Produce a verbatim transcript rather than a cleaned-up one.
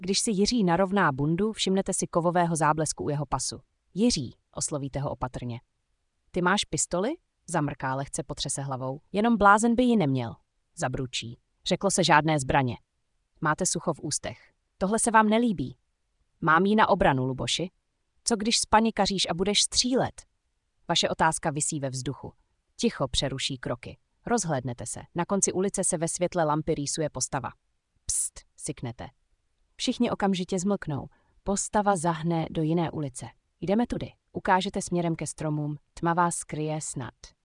Když si Jiří narovná bundu, všimnete si kovového záblesku u jeho pasu. Jiří, oslovíte ho opatrně. Ty máš pistoli? Zamrká, lehce potřese hlavou. Jenom blázen by ji neměl. Zabručí. Řeklo se žádné zbraně. Máte sucho v ústech. Tohle se vám nelíbí. Mám jí na obranu, Luboši. Co když spanikaříš a budeš střílet? Vaše otázka visí ve vzduchu. Ticho přeruší kroky. Rozhlédnete se. Na konci ulice se ve světle lampy rýsuje postava. Pst, syknete. Všichni okamžitě zmlknou. Postava zahne do jiné ulice. Jdeme tudy. Ukážete směrem ke stromům. Tma vás skryje snad.